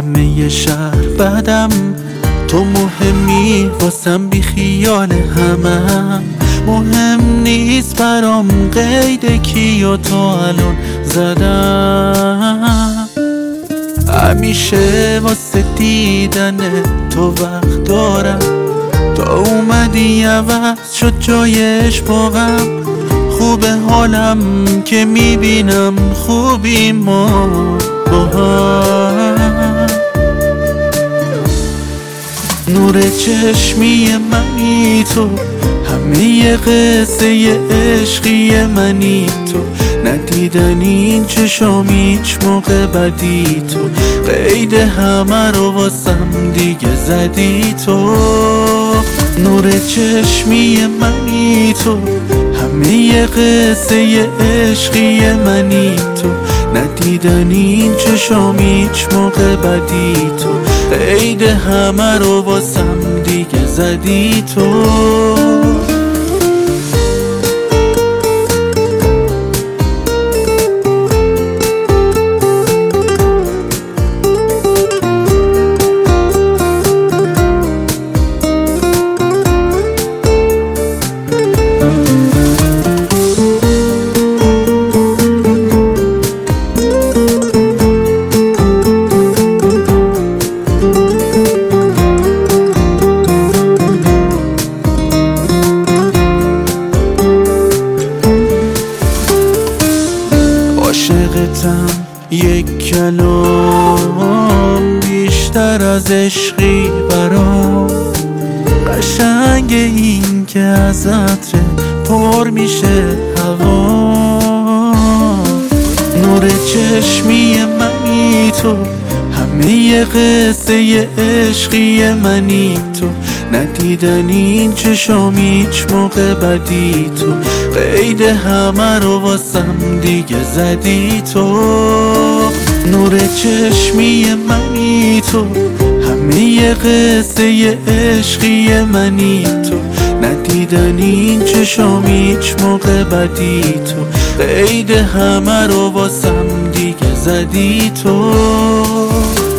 همه شهر بعدم تو مهمی واسم، بی خیال همم مهم نیست برام قید کیو تو الان زدم. همیشه واسه دیدن تو وقت دارم، تا اومدی عوض شد جایش با غم. خوبه حالم که میبینم خوبی ما با هم. نور چشمی منی تو، همه قصه عشقی منی تو، ندیدن این چشام هیچ موقع بدی تو، قید همه رو واسم دیگه زدی تو. نور چشمی منی تو، همه قصه عشقی منی تو، ندیدن این چشام هیچ موقع بدی تو، قید همه رو واسم دیگه زدی تو. عاشقتم یک کلام بیشتر از عشقی برام، قشنگ این که از عطر پر میشه هوا. نور چشمی منی تو، همه قصه عشقی منی تو، ندیدن این چشام هیچ موقع بدی تو، قید همه رو واسم دیگه زدی تو. نور چشمی منی تو، همه قصه عشقی منی تو، ندیدن این چشام هیچ موقع بدی تو، قید همه رو واسم دیگه زدی تو.